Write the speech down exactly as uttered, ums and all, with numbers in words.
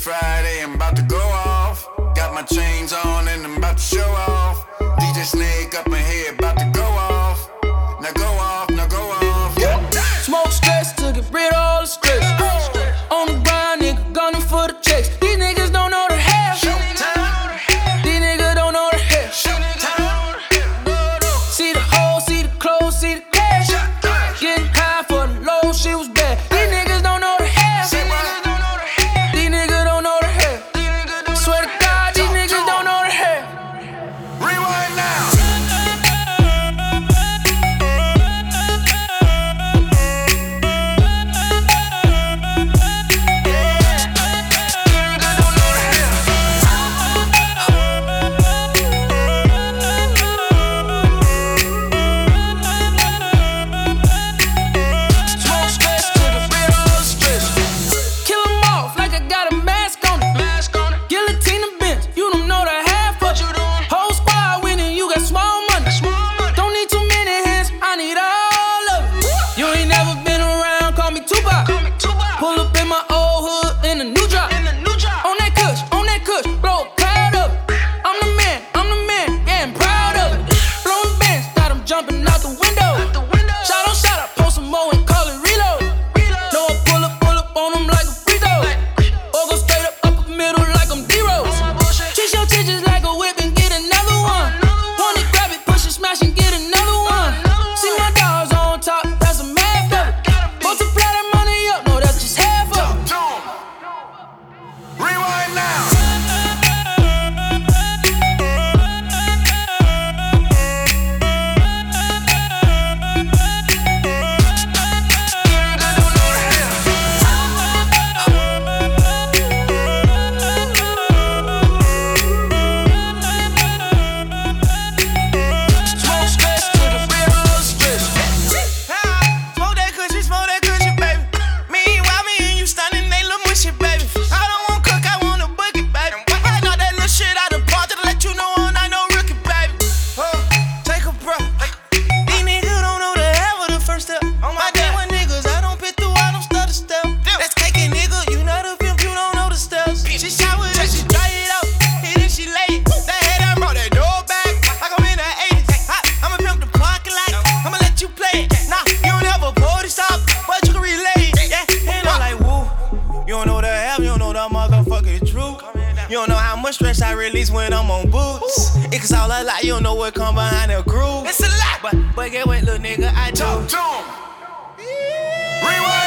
Friday, I'm about to go off. Got my chains on and I'm about to show off. D J Snake up in here, about to go off. Now go off, now go off. Yeah. Smoke stress to get rid of all the stress. On the grind, nigga, gunning for the checks. These niggas don't know the half. These niggas don't know the half. See the hole, see the clothes, see the cash. Getting high for the low, shit was bad. These niggas don't know the half. These niggas don't know the half. Swear to God, these niggas don't know the half. Rewind now. Smoke stress to get rid of all the stress. Kill 'em off like I got a mask on it. Guillotine the bench, you don't know the half of it. Whole squad winning, you got small money. Don't need too many hands, I need all of it. You ain't never been around, call me Tupac. Pull up in my old hood in a new drop. On that kush, on that kush, blow a cloud of it. I'm the man, I'm the man, yeah, I'm proud of it. Blowing bands, got 'em jumping out the window. Shot on shot, I post some more and call it reload. No, I pull up, pull up on 'em like a free throw. Or go straight up, up the middle like I'm D-Rose. Twist your titties like a whip and get another one. Want it, grab it, push it, smash and get another one. See my dogs on top, that's a math of it. Multiply that money up, no, that's just half of it. Rewind now. Smoke stress to get rid of all the stress. Smoke that cushion, smoke that cushion, baby. Meanwhile, me and you stunning, they look mushy, baby. I don't want cook, I want a boogie, baby. I knock that little shit out the park to let you know I'm not no rookie, baby. Oh, take a breath. These niggas don't know the half of the first step. My day one niggas, I don't pit through all them stutter step. That's caking, nigga. You not a pimp, you don't know the steps. She shot with it, she dry it up, hit it, she lay it. That head, I brought that door back like I'm in the eighties. I'ma pimp the parking lot, I'ma let you play it. Nah, you don't ever party stop, but you can relay it. Yeah, and I'm like, woo. You don't know the half, you don't know the motherfucking truth. You don't know how much stress I release when I'm on boots. It's all a lie, you don't know what come behind the groove. It's a lot, but, but get what, little nigga, I do. Talk to 'em. Rewind.